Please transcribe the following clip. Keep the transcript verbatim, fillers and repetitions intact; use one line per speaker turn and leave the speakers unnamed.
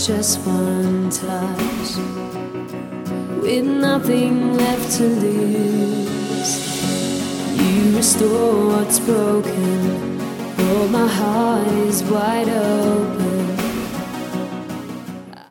just one touch, with nothing left to lose. You restore what's broken, oh, my heart is wide open.